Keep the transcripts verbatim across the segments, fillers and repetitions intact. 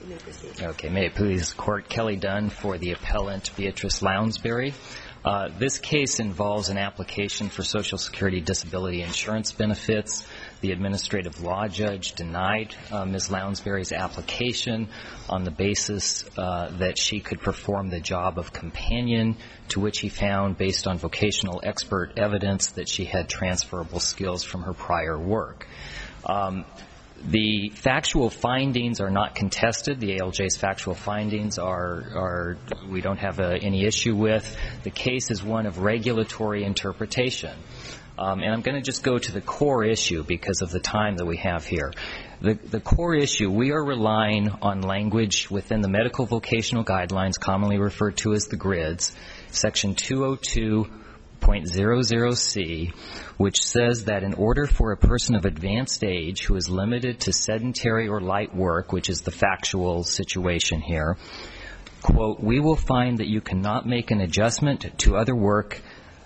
You may proceed. Okay. May it please the Court, Kelly Dunn for the appellant Beatrice Lounsbury. Uh, this case involves an application for Social Security disability insurance benefits. The administrative law judge denied uh, Miz Lounsbury's application on the basis uh, that she could perform the job of companion, to which he found, based on vocational expert evidence, that she had transferable skills from her prior work. Um, The factual findings are not contested. The A L J's factual findings are, are we don't have a, any issue with. The case is one of regulatory interpretation. Um, and I'm going to just go to the core issue because of the time that we have here. The, the core issue, we are relying on language within the medical vocational guidelines, commonly referred to as the grids, section two oh two point zero zero C, which says that in order for a person of advanced age who is limited to sedentary or light work, which is the factual situation here, quote, we will find that you cannot make an adjustment to other work.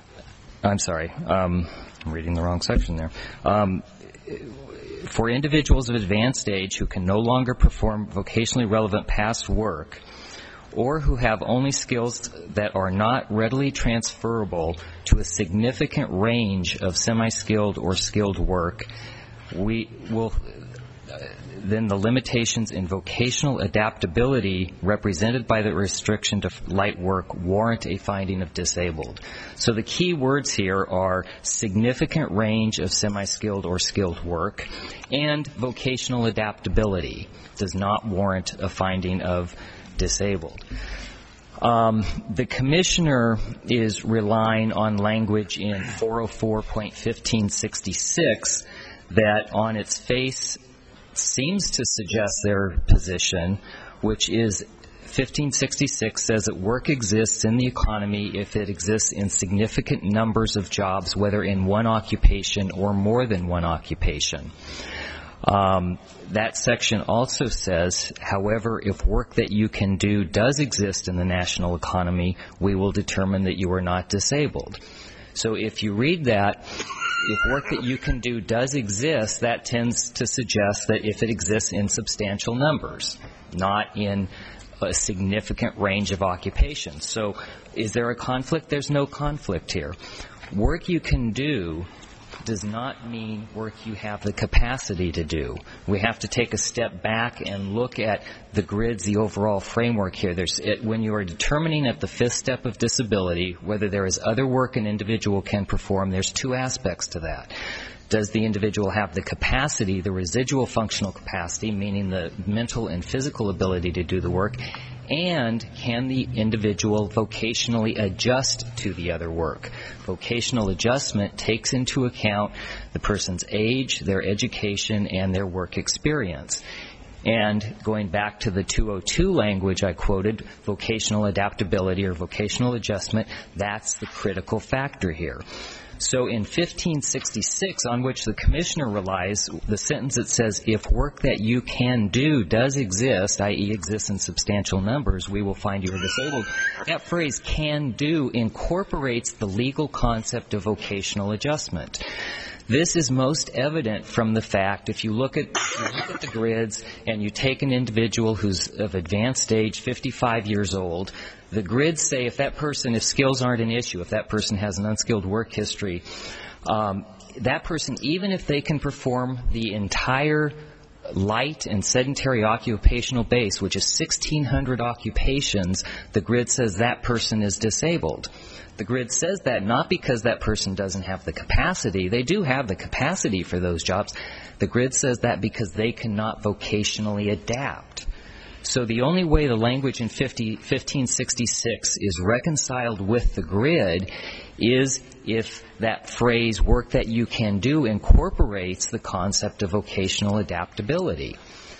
I'm sorry, um, I'm reading the wrong section there. Um, for individuals of advanced age who can no longer perform vocationally relevant past work, or who have only skills that are not readily transferable to a significant range of semi-skilled or skilled work, we will, uh, then the limitations in vocational adaptability represented by the restriction to light work warrant a finding of disabled. So the key words here are significant range of semi-skilled or skilled work, and vocational adaptability does not warrant a finding of disabled. Um, the commissioner is relying on language in four oh four point fifteen sixty-six that on its face seems to suggest their position, which is fifteen sixty-six says that work exists in the economy if it exists in significant numbers of jobs, whether in one occupation or more than one occupation. Um, that section also says, however, if work that you can do does exist in the national economy, we will determine that you are not disabled. So if you read that, if work that you can do does exist, that tends to suggest that if it exists in substantial numbers, not in a significant range of occupations. So is there a conflict? There's no conflict here. Work you can do does not mean work you have the capacity to do. We have to take a step back and look at the grids, the overall framework here. There's, it, when you are determining at the fifth step of disability whether there is other work an individual can perform, there's two aspects to that. Does the individual have the capacity, the residual functional capacity, meaning the mental and physical ability to do the work, and can the individual vocationally adjust to the other work? Vocational adjustment takes into account the person's age, their education, and their work experience. And going back to the two oh two language I quoted, vocational adaptability or vocational adjustment, that's the critical factor here. So in fifteen sixty-six, on which the commissioner relies, the sentence that says, if work that you can do does exist, that is exists in substantial numbers, we will find you are disabled. That phrase, can do, incorporates the legal concept of vocational adjustment. This is most evident from the fact, if you look at, you look at the grids and you take an individual who's of advanced age, fifty-five years old, the grids say if that person, if skills aren't an issue, if that person has an unskilled work history, um, that person, even if they can perform the entire light and sedentary occupational base, which is sixteen hundred occupations, the grid says that person is disabled. The grid says that not because that person doesn't have the capacity. They do have the capacity for those jobs. The grid says that because they cannot vocationally adapt. So the only way the language in fifteen sixty-six is reconciled with the grid is if that phrase, work that you can do, incorporates the concept of vocational adaptability.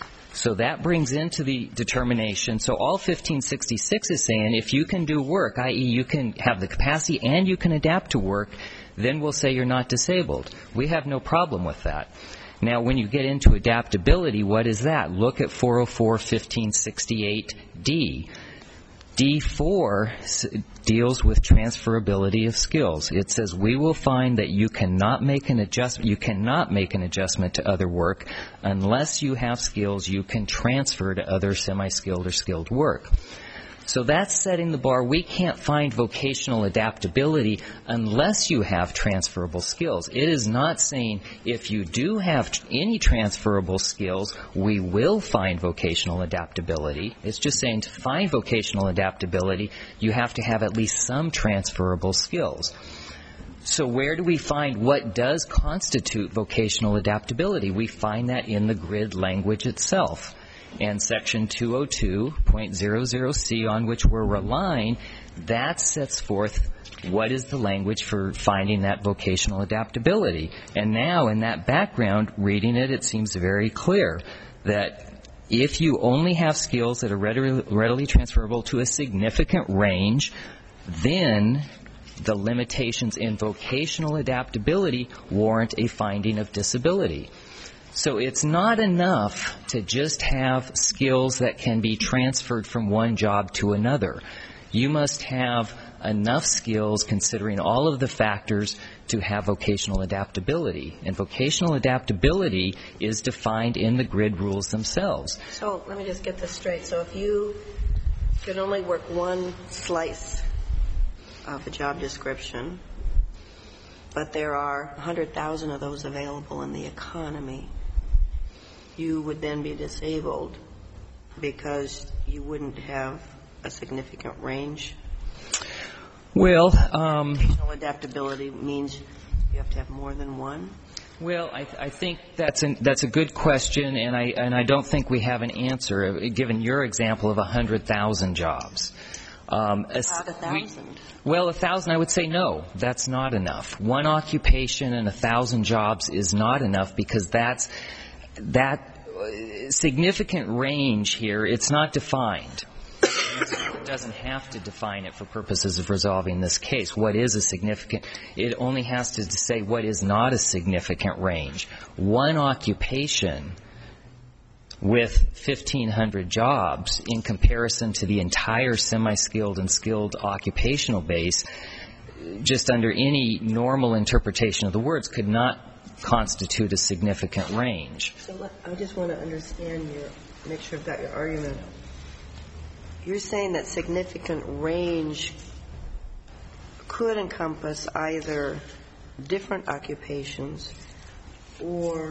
So that brings into the determination, so all fifteen sixty-six is saying if you can do work, that is you can have the capacity and you can adapt to work, then we'll say you're not disabled. We have no problem with that. Now, when you get into adaptability, what is that? Look at four oh four fifteen sixty-eight D. D four deals with transferability of skills. It says we will find that you cannot make an adjustment, you cannot make an adjustment to other work unless you have skills you can transfer to other semi-skilled or skilled work. So that's setting the bar. We can't find vocational adaptability unless you have transferable skills. It is not saying if you do have any transferable skills, we will find vocational adaptability. It's just saying to find vocational adaptability, you have to have at least some transferable skills. So where do we find what does constitute vocational adaptability? We find that in the grid language itself. And Section two oh two point zero zero C, on which we're relying, that sets forth what is the language for finding that vocational adaptability. And now, in that background, reading it, it seems very clear that if you only have skills that are readily, readily transferable to a significant range, then the limitations in vocational adaptability warrant a finding of disability. So it's not enough to just have skills that can be transferred from one job to another. You must have enough skills, considering all of the factors, to have vocational adaptability. And vocational adaptability is defined in the grid rules themselves. So let me just get this straight. So if you could only work one slice of a job description, but there are one hundred thousand of those available in the economy, you would then be disabled because you wouldn't have a significant range? Well, um, vocational adaptability means you have to have more than one? Well, I, I think that's an, that's a good question, and I and I don't think we have an answer, given your example of one hundred thousand jobs. Um, About a thousand. We, well, a thousand, I would say no, that's not enough. One occupation and a thousand jobs is not enough, because that's that significant range here, it's not defined. It doesn't have to define it for purposes of resolving this case. What is a significant? It only has to say what is not a significant range. One occupation with fifteen hundred jobs in comparison to the entire semi-skilled and skilled occupational base, just under any normal interpretation of the words, could not constitute a significant range. So let, I just want to understand your, make sure I've got your argument. You're saying that significant range could encompass either different occupations, or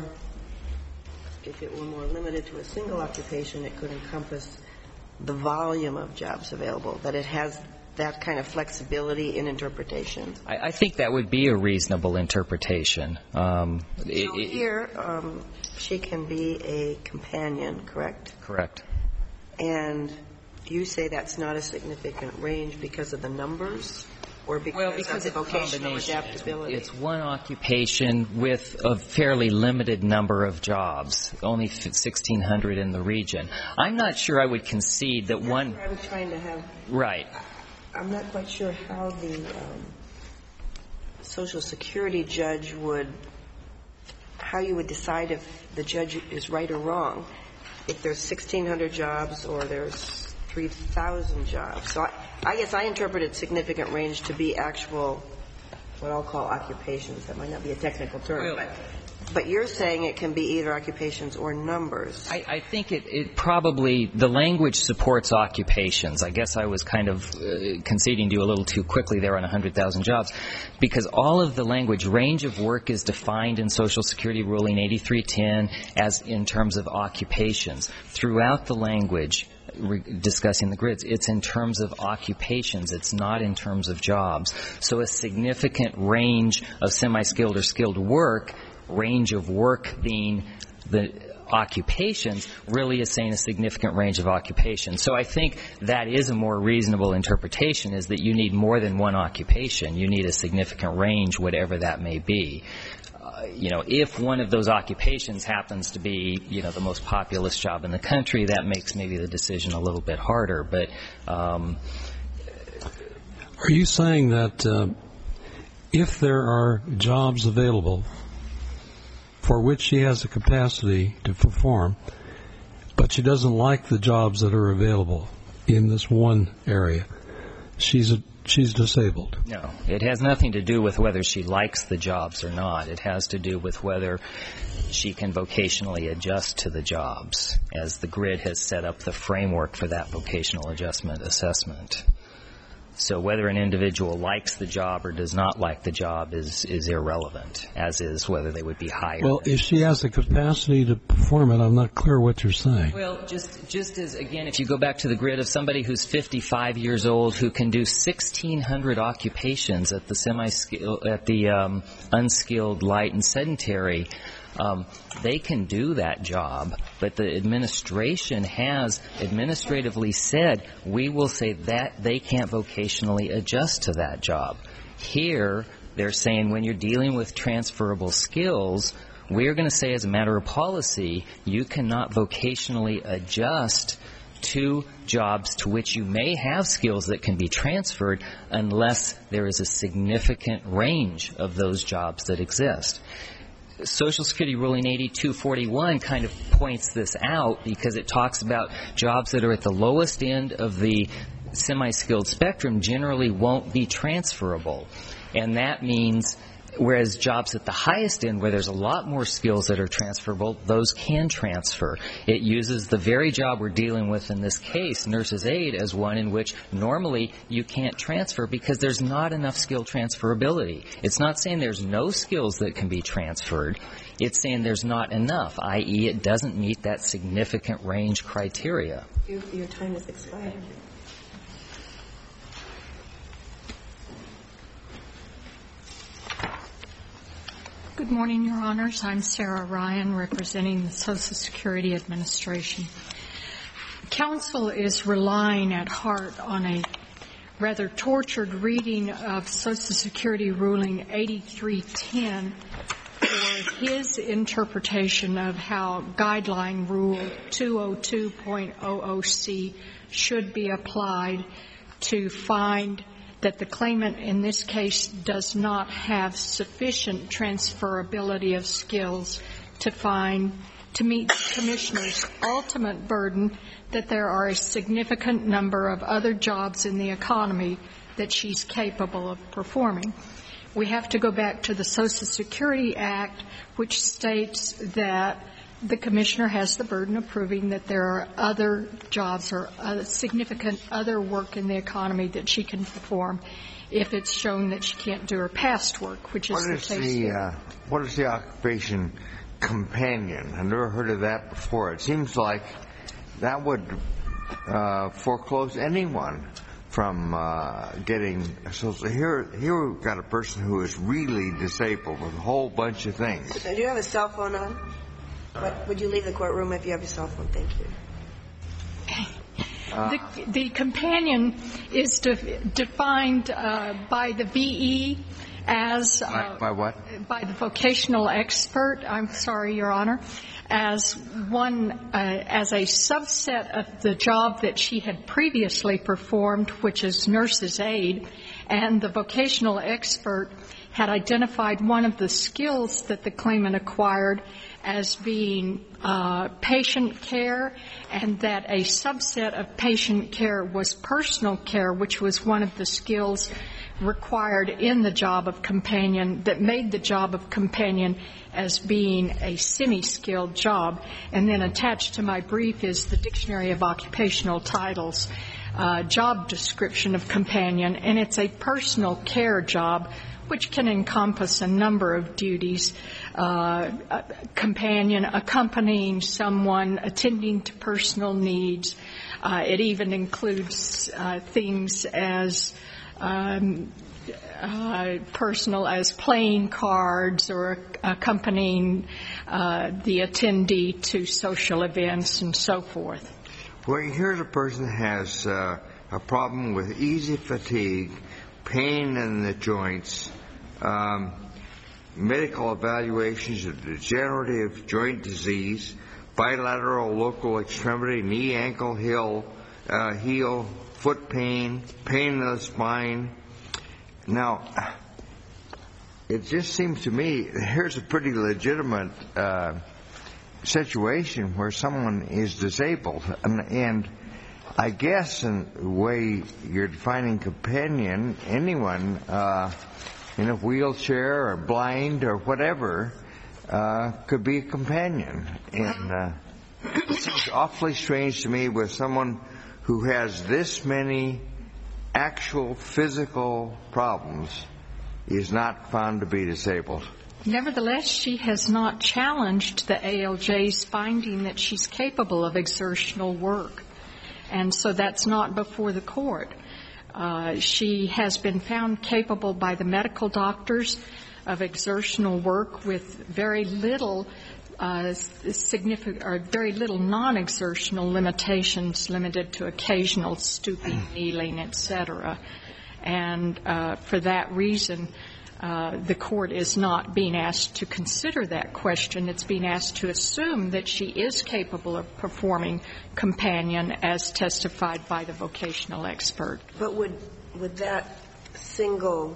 if it were more limited to a single occupation, it could encompass the volume of jobs available, that it has that kind of flexibility in interpretation? I, I think that would be a reasonable interpretation. Um, so it, here, um, she can be a companion, correct? Correct. And you say that's not a significant range because of the numbers, or because, well, because of the vocational adaptability? It's, it's one occupation with a fairly limited number of jobs, only sixteen hundred in the region. I'm not sure I would concede that that's one. What I was trying to have. Right. I'm not quite sure how the um, Social Security judge would, how you would decide if the judge is right or wrong, if there's sixteen hundred jobs or there's three thousand jobs. So I, I guess I interpreted significant range to be actual, what I'll call occupations. That might not be a technical term. Well, but, but you're saying it can be either occupations or numbers. I, I think it, it probably, the language supports occupations. I guess I was kind of uh, conceding to you a little too quickly there on one hundred thousand jobs, because all of the language, range of work is defined in Social Security ruling eighty-three ten as in terms of occupations. Throughout the language re- discussing the grids, it's in terms of occupations. It's not in terms of jobs. So a significant range of semi-skilled or skilled work, range of work being the occupations, really is saying a significant range of occupations. So I think that is a more reasonable interpretation, is that you need more than one occupation. You need a significant range, whatever that may be. Uh, you know, if one of those occupations happens to be, you know, the most populous job in the country, that makes maybe the decision a little bit harder. But um, are you saying that uh, if there are jobs available for which she has the capacity to perform, but she doesn't like the jobs that are available, in this one area. She's a, she's disabled. No, it has nothing to do with whether she likes the jobs or not. It has to do with whether she can vocationally adjust to the jobs, as the grid has set up the framework for that vocational adjustment assessment. So whether an individual likes the job or does not like the job is, is irrelevant, as is whether they would be hired. Well, if she has the capacity to perform it, I'm not clear what you're saying. Well, just just as, again, if you go back to the grid of somebody who's fifty-five years old who can do sixteen hundred occupations at the semi-skilled, at the um, unskilled, light, and sedentary, Um, they can do that job, but the administration has administratively said, we will say that they can't vocationally adjust to that job. Here, they're saying when you're dealing with transferable skills, we're going to say as a matter of policy, you cannot vocationally adjust to jobs to which you may have skills that can be transferred unless there is a significant range of those jobs that exist. Social Security ruling eighty-two forty-one kind of points this out because it talks about jobs that are at the lowest end of the semi-skilled spectrum generally won't be transferable. And that means, whereas jobs at the highest end where there's a lot more skills that are transferable, those can transfer. It uses the very job we're dealing with in this case, nurse's aide, as one in which normally you can't transfer because there's not enough skill transferability. It's not saying there's no skills that can be transferred. It's saying there's not enough, that is it doesn't meet that significant range criteria. Your, your time has expired. Good morning, Your Honors. I'm Sarah Ryan, representing the Social Security Administration. Counsel is relying at heart on a rather tortured reading of Social Security ruling eighty-three ten for his interpretation of how guideline rule two oh two point oh oh C should be applied to find that the claimant in this case does not have sufficient transferability of skills to find, to meet the Commissioner's ultimate burden that there are a significant number of other jobs in the economy that she's capable of performing. We have to go back to the Social Security Act, which states that the Commissioner has the burden of proving that there are other jobs or uh, significant other work in the economy that she can perform if it's shown that she can't do her past work, which is what the is case the, here. uh, what is the occupation companion? I've never heard of that before. It seems like that would uh, foreclose anyone from uh, getting social. Here, here we've got a person who is really disabled with a whole bunch of things. Do you have a cell phone on? What, would you leave the courtroom if you have your cell phone? Thank you. Uh, the, the companion is de- defined uh, by the V E as uh, by, by what? By the vocational expert. I'm sorry, Your Honor, as one uh, as a subset of the job that she had previously performed, which is nurse's aide, and the vocational expert had identified one of the skills that the claimant acquired as being uh, patient care, and that a subset of patient care was personal care, which was one of the skills required in the job of companion that made the job of companion as being a semi-skilled job. And then attached to my brief is the Dictionary of Occupational Titles uh, job description of companion, and it's a personal care job which can encompass a number of duties, uh, a companion, accompanying someone, attending to personal needs. Uh, it even includes uh, things as um, uh, personal as playing cards or accompanying uh, the attendee to social events and so forth. Well, here's a person that has uh, a problem with easy fatigue, pain in the joints, um, medical evaluations of degenerative joint disease, bilateral local extremity, knee, ankle, heel, uh, heel, foot pain, pain in the spine. Now, it just seems to me here's a pretty legitimate uh, situation where someone is disabled, and, and I guess in the way you're defining companion, anyone uh, in a wheelchair or blind or whatever uh, could be a companion. And uh, it seems awfully strange to me with someone who has this many actual physical problems is not found to be disabled. Nevertheless, she has not challenged the A L J's finding that she's capable of exertional work. And so that's not before the court. Uh, she has been found capable by the medical doctors of exertional work with very little uh, significant or very little non-exertional limitations, limited to occasional stooping, kneeling, et cetera. And uh, for that reason, Uh, the court is not being asked to consider that question. It's being asked to assume that she is capable of performing companion as testified by the vocational expert. But would would that single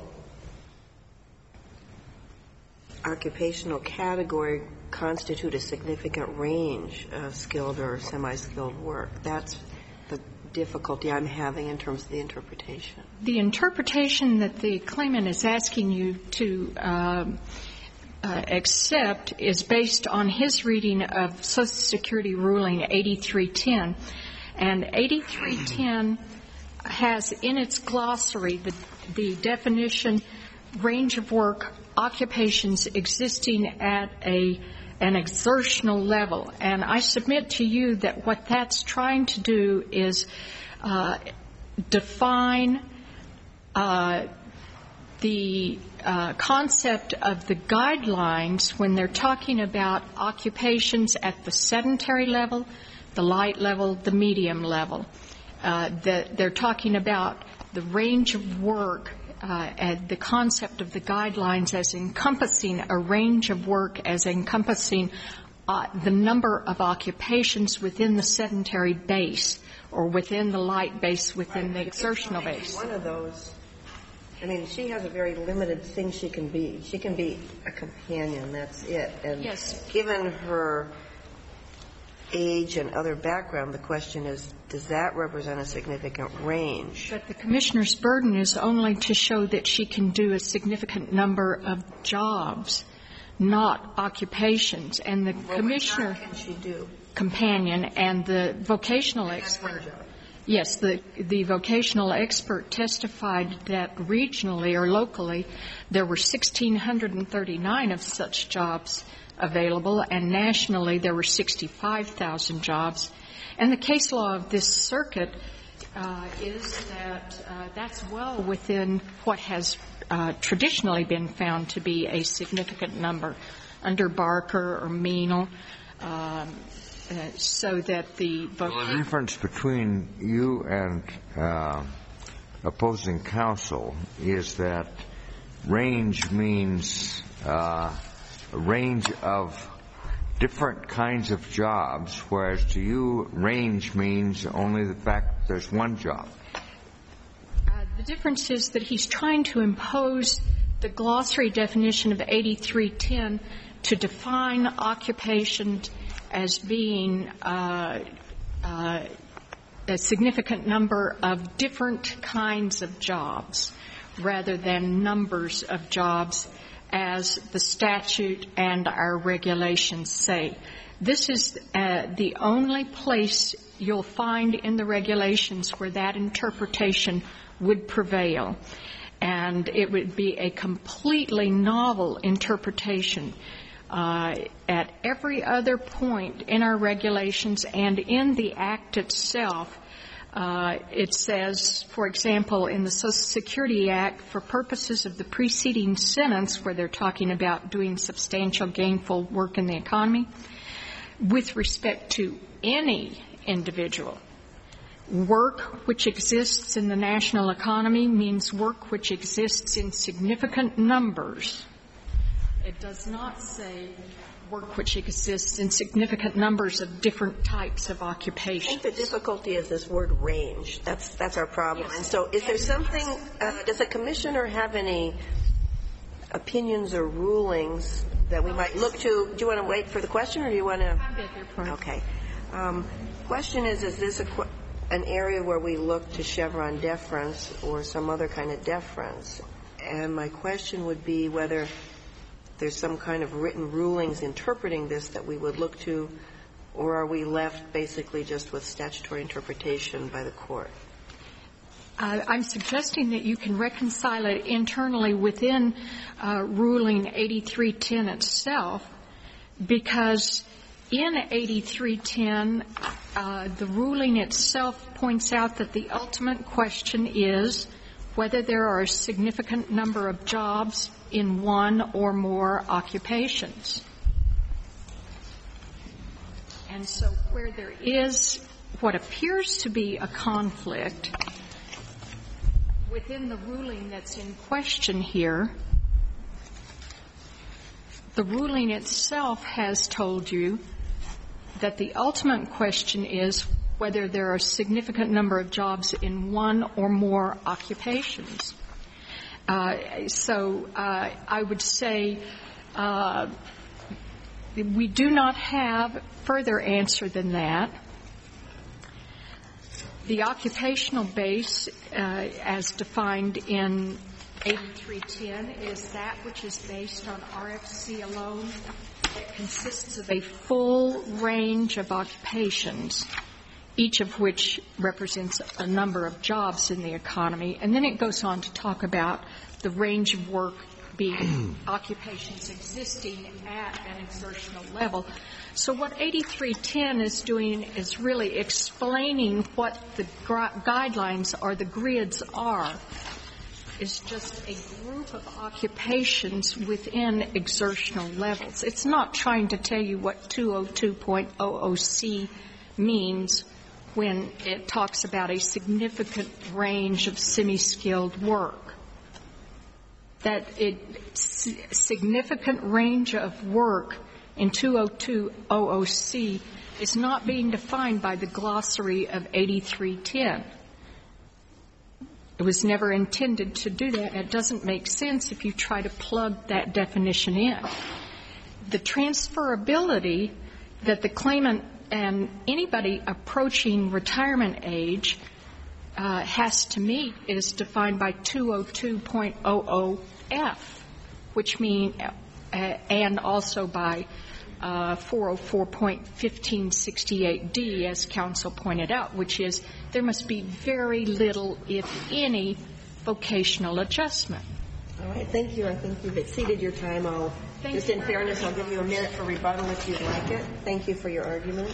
occupational category constitute a significant range of skilled or semi-skilled work? That's the difficulty I'm having in terms of the interpretation. The interpretation that the claimant is asking you to uh, uh, accept is based on his reading of Social Security ruling eighty-three ten. And eighty-three ten has in its glossary the, the definition range of work occupations existing at a an exertional level. And I submit to you that what that's trying to do is uh, define uh, the uh, concept of the guidelines when they're talking about occupations at the sedentary level, the light level, the medium level. Uh, that they're talking about the range of work Uh, and the concept of the guidelines as encompassing a range of work, as encompassing uh, the number of occupations within the sedentary base or within the light base, within the exertional base. One of those, I mean, she has a very limited thing she can be. She can be a companion, that's it. And yes. Given her age and other background, the question is, does that represent a significant range? But the commissioner's burden is only to show that she can do a significant number of jobs, not occupations. And the well, commissioner, what can she do? Companion, and the vocational expert. Yes, the the vocational expert testified that regionally or locally there were one thousand six hundred thirty-nine of such jobs available, and nationally there were sixty-five thousand jobs. And the case law of this circuit uh, is that uh, that's well within what has uh, traditionally been found to be a significant number under Barker or Meanel, um, uh, so that the well, the difference between you and uh, opposing counsel is that range means uh, a range of different kinds of jobs, whereas to you, range means only the fact that there's one job. Uh, the difference is that he's trying to impose the glossary definition of eighty-three ten to define occupation as being uh, uh, a significant number of different kinds of jobs rather than numbers of jobs, as the statute and our regulations say. This is uh, the only place you'll find in the regulations where that interpretation would prevail. And it would be a completely novel interpretation. Uh, at every other point in our regulations and in the Act itself, Uh, it says, for example, in the Social Security Act, for purposes of the preceding sentence where they're talking about doing substantial gainful work in the economy, with respect to any individual, work which exists in the national economy means work which exists in significant numbers. It does not say work which exists in significant numbers of different types of occupation. I think the difficulty is this word range. That's that's our problem. Yes. And so is there something, uh, does the commissioner have any opinions or rulings that we might look to? Do you want to wait for the question, or do you want to? I beg your pardon. Okay. Um, question is, is this a, an area where we look to Chevron deference or some other kind of deference. And my question would be whether there's some kind of written rulings interpreting this that we would look to, or are we left basically just with statutory interpretation by the court? Uh, I'm suggesting that you can reconcile it internally within uh, ruling eighty-three ten itself, because in eighty-three ten, uh, the ruling itself points out that the ultimate question is whether there are a significant number of jobs in one or more occupations. And so where there is what appears to be a conflict within the ruling that's in question here, the ruling itself has told you that the ultimate question is whether there are a significant number of jobs in one or more occupations. Uh, so uh, I would say uh, we do not have further answer than that. The occupational base, uh, as defined in eighty-three ten, is that which is based on R F C alone. It consists of a full range of occupations, each of which represents a number of jobs in the economy. And then it goes on to talk about the range of work being occupations existing at an exertional level. So what eighty-three ten is doing is really explaining what the guidelines or the grids are. Is just a group of occupations within exertional levels. It's not trying to tell you what two oh two point oh oh C means when it talks about a significant range of semi-skilled work. That it significant range of work in two oh two point oh oh C is not being defined by the glossary of eighty-three ten. It was never intended to do that, and it doesn't make sense if you try to plug that definition in. The transferability that the claimant and anybody approaching retirement age uh, has to meet is defined by two oh two point oh oh F, which mean, uh, and also by uh, four oh four point fifteen sixty-eight D, as counsel pointed out, which is there must be very little, if any, vocational adjustment. All right. Thank you. I think you've exceeded your time. I'll, Thank just you. in fairness, I'll give you a minute for rebuttal if you'd like it. Thank you for your argument.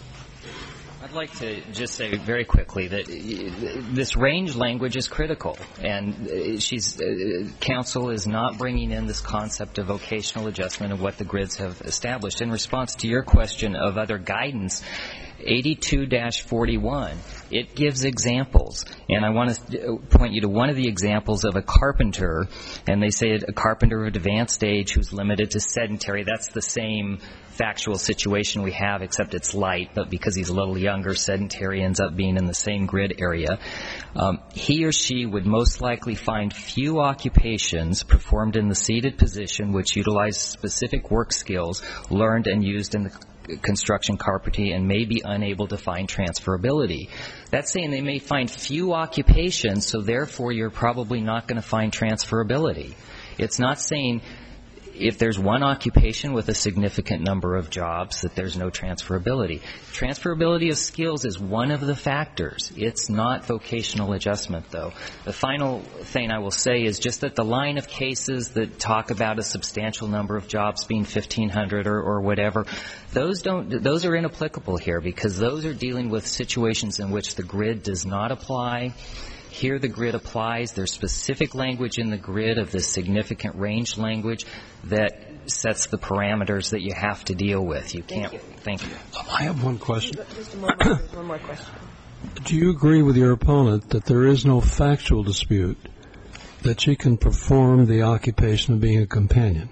I'd like to just say very quickly that this range language is critical, and she's uh, counsel is not bringing in this concept of vocational adjustment and what the grids have established. In response to your question of other guidance, eighty-two dash forty-one, it gives examples, and I want to point you to one of the examples of a carpenter, and they say a carpenter of advanced age who's limited to sedentary. That's the same factual situation we have, except it's light, but because he's a little younger, sedentary ends up being in the same grid area. Um, he or she would most likely find few occupations performed in the seated position which utilize specific work skills learned and used in the construction carpentry and may be unable to find transferability. That's saying they may find few occupations, so therefore you're probably not going to find transferability. It's not saying if there's one occupation with a significant number of jobs that there's no transferability. Transferability of skills is one of the factors. It's not vocational adjustment, though. The final thing I will say is just that the line of cases that talk about a substantial number of jobs being fifteen hundred or, or whatever, those don't, those are inapplicable here because those are dealing with situations in which the grid does not apply. Here the grid applies. There's specific language in the grid of this significant range language that sets the parameters that you have to deal with. You can't. Thank you. Thank you. I have one question. Mister Moore, one more question. Do you agree with your opponent that there is no factual dispute that she can perform the occupation of being a companion?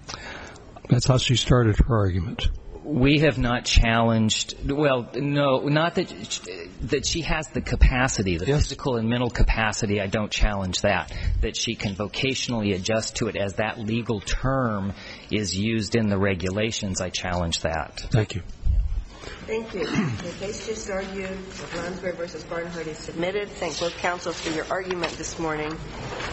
That's how she started her argument. We have not challenged, well, no, not that that she has the capacity, the yes. physical and mental capacity, I don't challenge that, that she can vocationally adjust to it as that legal term is used in the regulations, I challenge that. Thank you. Thank you. The case just argued of Lounsbury v. Barnhart is submitted. Thank both counsel for your argument this morning.